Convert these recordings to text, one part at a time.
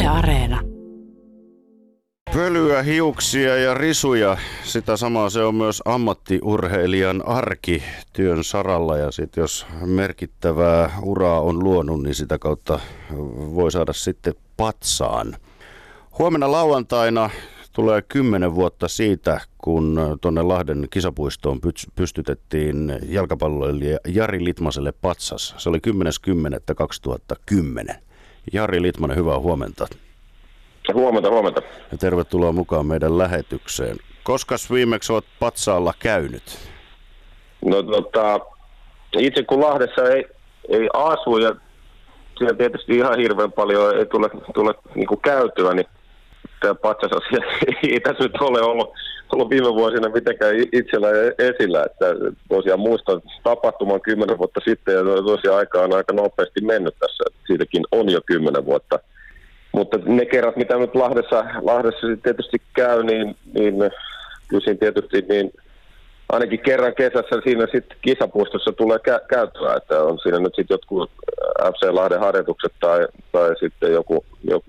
Yle Areena. Pölyä, hiuksia ja risuja, sitä samaa se on myös ammattiurheilijan arki työn saralla. Ja sitten jos merkittävää uraa on luonut, niin sitä kautta voi saada sitten patsaan. Huomenna lauantaina tulee 10 vuotta siitä, kun tuonne Lahden kisapuistoon pystytettiin jalkapalloilija Jari Litmaselle patsas. Se oli 10.10.2010. Jari Litmanen, hyvää huomenta. Huomenta. Ja tervetuloa mukaan meidän lähetykseen. Koskas viimeksi olet patsaalla käynyt? No itse kun Lahdessa ei asu ja siellä tietysti ihan hirveän paljon ei tule niin kuin käytyä, niin tämä patsasasia ei tässä nyt ole ollut viime vuosina mitenkään itsellä esillä. Että tosiaan muistan tapahtuman 10 vuotta sitten ja tosiaan aika on aika nopeasti mennyt tässä. Siitäkin on jo 10 vuotta. Mutta ne kerrat, mitä nyt Lahdessa tietysti käy, niin kyllä siinä tietysti niin ainakin kerran kesässä siinä sitten kisapuistossa tulee käyttöä, että on siinä nyt sitten jotkut FC Lahden harjoitukset tai sitten joku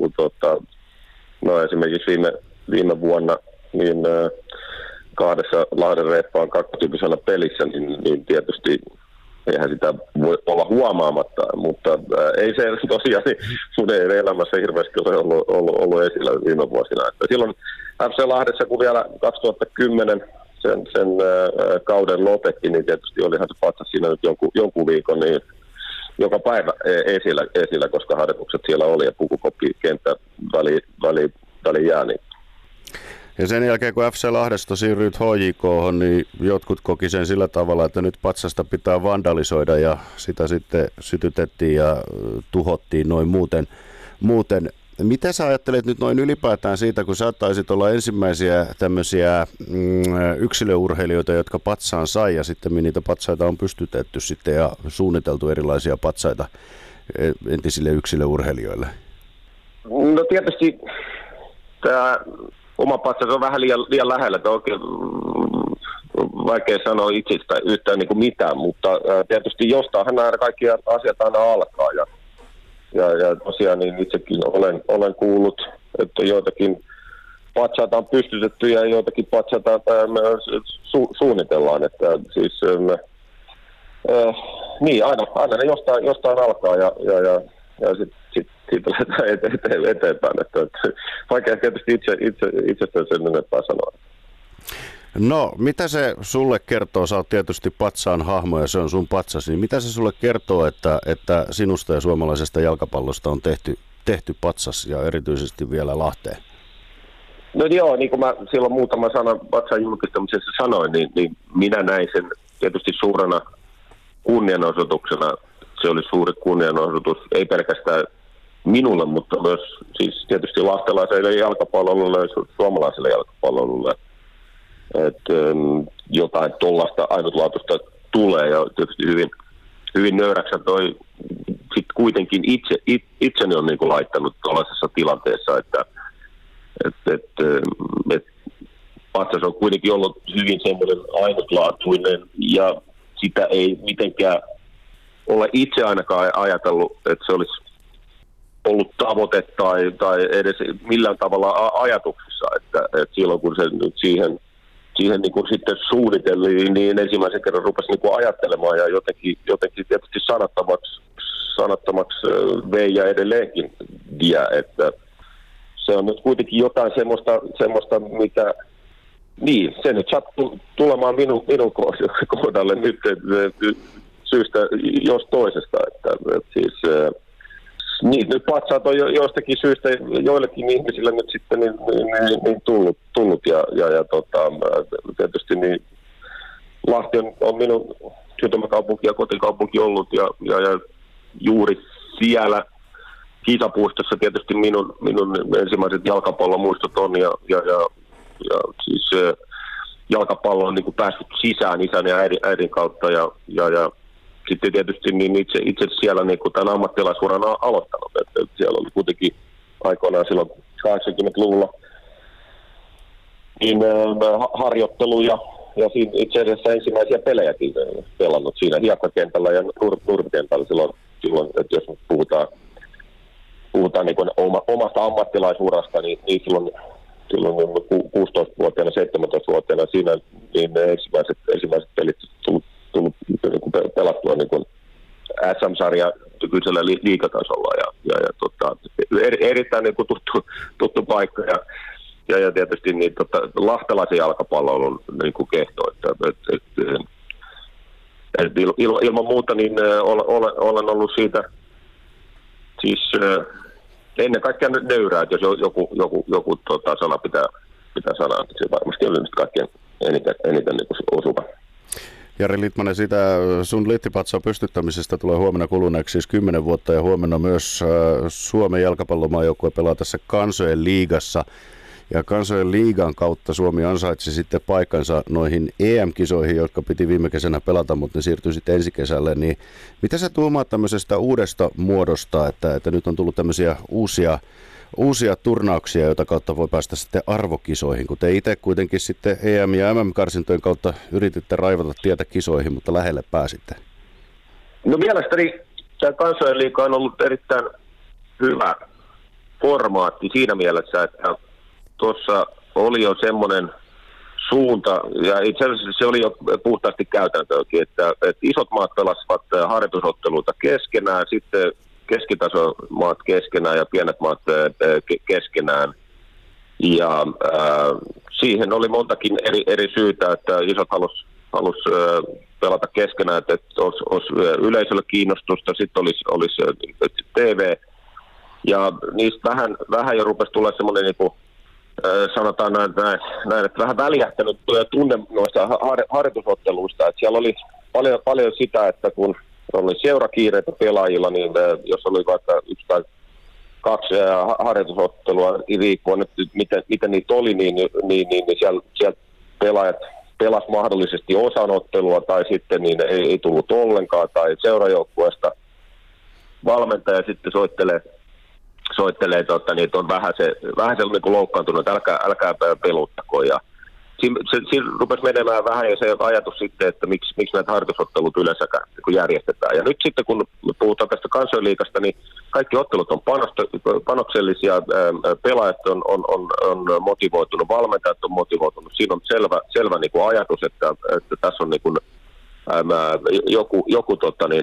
no esimerkiksi viime vuonna niin kahdessa Lahden reippaan kakkotyyppisellä pelissä, niin tietysti eihän sitä voi olla huomaamatta, mutta ei se tosiaan mun ei elämässä hirveästi ole ollut esillä viime vuosina. Että silloin FC Lahdessa, kun vielä 2010 sen kauden lopetti, niin tietysti olihan se patsas siinä nyt jonkun viikon niin joka päivä esillä, koska harjoitukset siellä oli ja pukukoppi kenttä väli jää. Niin. Ja sen jälkeen, kun FC Lahdesta siirryit HJK:hon, niin jotkut koki sen sillä tavalla, että nyt patsasta pitää vandalisoida ja sitä sitten sytytettiin ja tuhottiin noin muuten. Mitä sä ajattelet nyt noin ylipäätään siitä, kun sä taisit olla ensimmäisiä tämmöisiä yksilöurheilijoita, jotka patsaan sai ja sitten niitä patsaita on pystytetty sitten ja suunniteltu erilaisia patsaita entisille yksilöurheilijoille? No tietysti tämä oma patsas on vähän liian lähellä, että oikein vaikea sanoa itsestä yhtään niin kuin mitään, mutta tietysti jostainhan nämä kaikki asiat aina alkaa. Ja tosiaan niin itsekin olen kuullut, että joitakin patsaita on pystytetty ja joitakin patsaita suunnitellaan. Että siis, niin, aina ne jostain alkaa ja siitä lähdetään eteenpäin. Että vaikea tietysti itsestään sen enempää sanoa. No, mitä se sulle kertoo? Sä oot tietysti patsaan hahmo ja se on sun patsas. Niin mitä se sulle kertoo, että sinusta ja suomalaisesta jalkapallosta on tehty patsas ja erityisesti vielä Lahteen? No joo, niin kuin mä silloin muutama sanan patsan julkistamisessa sanoin, niin minä näin sen tietysti suurena kunnianosoituksena. Se oli suuri kunnianosoitus, ei pelkästään minulle, mutta myös siis tietysti lahtelaiselle jalkapallolle ja suomalaiselle jalkapallolle. Että jotain tuollaista ainutlaatuista tulee ja tietysti hyvin nöyräksi toi sitten kuitenkin itseni on niin kuin laittanut tuollaisessa tilanteessa, että patsas on kuitenkin ollut hyvin semmoinen ainutlaatuinen ja sitä ei mitenkään ole itse ainakaan ajatellut, että se olisi ollut tavoite tai edes millään tavalla ajatuksissa, että silloin kun se nyt siihen niin kuin sitten suunniteltiin, niin ensimmäisen kerran rupesi niin kuin ajattelemaan ja jotenkin tietysti sanattomaksi vei ja edelleenkin vie, että se on nyt kuitenkin jotain semmoista mitä, niin se nyt sattuu tulemaan minun kohdalle nyt syystä jos toisesta, että siis niin, nyt patsaat on joistakin syystä joillekin ihmisillä nyt sitten niin tullut ja tietysti niin Lahti on minun syntymäkaupunki ja kotikaupunki ollut ja juuri siellä kisapuistossa tietysti minun ensimmäiset jalkapallomuistot on ja siis jalkapallo on niin kuin päässyt sisään isän ja äidin kautta ja sitten tietysti niin itse siellä niin kuin tämän ammattilaisuran aloittanut. Että siellä oli kuitenkin aikoinaan silloin 80-luvulla niin, harjoitteluja ja siinä itse asiassa ensimmäisiä pelejäkin pelannut siinä hiekkakentällä ja nurmikentällä silloin, että jos puhutaan puhutaan niin kuin omasta ammattilaisuudesta, niin silloin 16-vuotiaana, 17-vuotiaana siinä niin ensimmäiset pelit tullut niin pelattua niin kuin SM-sarja nykyisellä liigatasolla erittäin niin kuin tuttu paikka ja tietysti niin, lahtelaisen jalkapallo on ollut niin kuin kehto, ilman muuta niin olen ollut siitä siis ennen kaikkea nöyrää, että jos joku sana pitää sanoa, että se varmasti on nyt kaikkein eniten niin kuin osuva. Jari Litmanen, siitä sun littipatsan pystyttämisestä tulee huomenna kuluneeksi siis 10 vuotta ja huomenna myös Suomen jalkapallomaajoukkue pelaa tässä Kansojen liigassa. Ja Kansojen liigan kautta Suomi ansaitsi sitten paikkansa noihin EM-kisoihin, jotka piti viime kesänä pelata, mutta ne siirtyi sitten ensi kesälle. Niin mitä sä tuumaat tämmöisestä uudesta muodosta, että nyt on tullut tämmöisiä uusia turnauksia, joita kautta voi päästä sitten arvokisoihin, kun te itse kuitenkin sitten EM- ja MM-karsintojen kautta yrititte raivata tietä kisoihin, mutta lähelle pääsitte? No mielestäni tämä Kansojen liiga on ollut erittäin hyvä formaatti siinä mielessä, että tuossa oli jo semmoinen suunta, ja itse asiassa se oli jo puhtaasti käytäntöäkin, että isot maat pelasivat harjoitusotteluita keskenään, sitten keskitasomaat keskenään ja pienet maat keskenään. Ja siihen oli montakin eri syytä, että isot halus pelata keskenään, että olisi yleisölle kiinnostusta, sitten olisi TV. Ja niistä vähän jo rupesi tulla semmoinen, niin kuin, sanotaan näin, että vähän väljähtänyt tunne noista harjoitusotteluista. Että siellä oli paljon sitä, että kun oli seurakiireitä pelaajilla, niin jos oli vaikka 1 tai 2 harjoitusottelua riippuen, miten niitä oli, niin siellä pelaajat pelasi mahdollisesti osanottelua tai sitten niin ei tullut ollenkaan tai seurajoukkueesta valmentaja sitten soittelee niin on vähän se niin kuin loukkaantunut, että älkää peluttako. Ja siinä rupesi menemään vähän jo se ajatus sitten, että miksi näitä harjoitusottelut yleensäkään niin järjestetään. Ja nyt sitten kun puhutaan tästä Kansojen liigasta, niin kaikki ottelut on panoksellisia, pelaajat on motivoitunut, valmentajat on motivoitunut. Siinä on selvä niin kuin ajatus, että tässä on niin kuin joku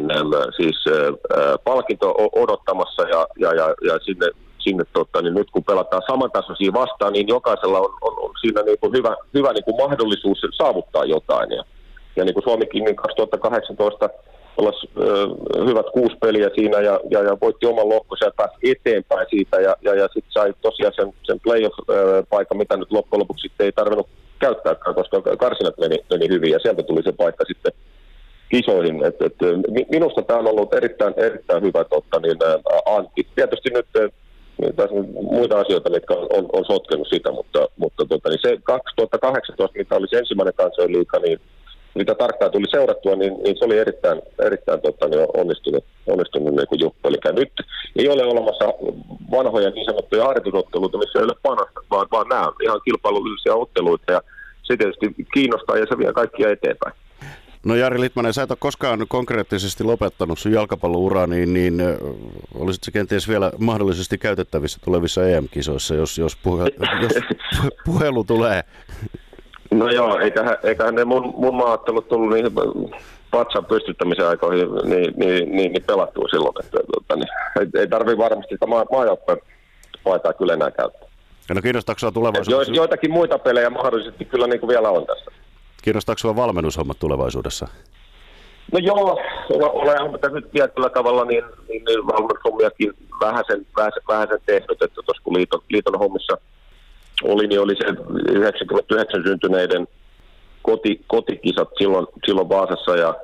palkinto odottamassa ja sinne niin nyt kun pelataan samantasoisia vastaan, niin jokaisella on siinä niin kuin hyvä niin kuin mahdollisuus saavuttaa jotain. Ja niin kuin Suomikin niin 2018 pelasi hyvät 6 peliä siinä ja voitti oman lohkonsa ja pääsi eteenpäin siitä ja sitten sai tosiaan sen playoff-paikan, mitä nyt loppujen lopuksi ei tarvinnut käyttääkään, koska karsinat meni hyvin ja sieltä tuli se paikka sitten kisoihin. Minusta tämä on ollut erittäin hyvä anti. Tietysti nyt tässä on muita asioita, mitkä on sotkenut sitä, mutta niin se 2018, mitä oli se ensimmäinen Kansojen liiga, niin mitä tarkkaan tuli seurattua, niin se oli erittäin onnistunut niin kuin juttu. Eli nyt ei ole olemassa vanhoja niin sanottuja harjoitusotteluita, missä ei ole panosta, vaan nämä on ihan kilpailullisia otteluita ja se tietysti kiinnostaa ja se vie kaikkia eteenpäin. No Jari Litmanen, sä et ole koskaan konkreettisesti lopettanut sun jalkapallouraa, niin olisitko kenties vielä mahdollisesti käytettävissä tulevissa EM-kisoissa, jos puhelu tulee? No joo, eiköhän ne mun maaottelut tullut niihin patsan pystyttämisen aikoihin niin pelattua silloin, että ei tarvitse varmasti sitä maajoukkojen paitaa kyllä enää käyttää. No kiinnostaako sinua tulevaisuudessa? Joitakin muita pelejä mahdollisesti kyllä niin kuin vielä on tässä. Kiinnostaako sinua valmennushommat tulevaisuudessa? No joo, olen tässä nyt tietyllä tavalla niin valmennushommiakin vähäsen tehnyt, että tuossa kun liiton hommissa niin oli se 99 syntyneiden kotikisat silloin Vaasassa ja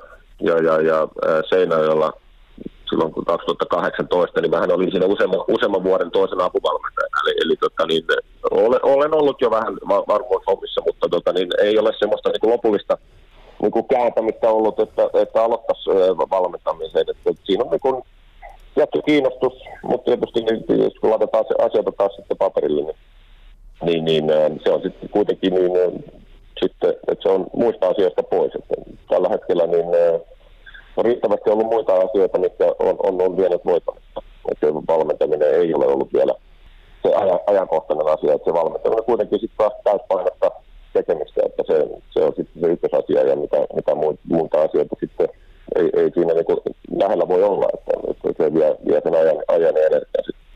Seinäjoella silloin 2018, niin vähän olin siinä useamman vuoden toisen apuvalmentajana. Eli olen ollut jo vähän varmuushommissa, mutta ei ole semmoista niin kuin lopullista niin kuin kääntämistä ollut, että aloittaisi valmentamisen. Että siinä on niin kuin tietty kiinnostus, mutta tietysti niin, jos kun laitetaan se asioita taas sitten paperille, niin se on sitten kuitenkin sitten, että se on muista asioista pois. Että tällä hetkellä niin on riittävästi ollut muita asioita, mitkä on vienyt voittamista. että valmentaminen ei ole ollut vielä se ajankohtainen asia, että se valmentaminen kuitenkin sitten taas täyspainosta tekemistä, että se on sitten se ykkösasia ja mitä muuta asioita sitten ei siinä niin lähellä voi olla.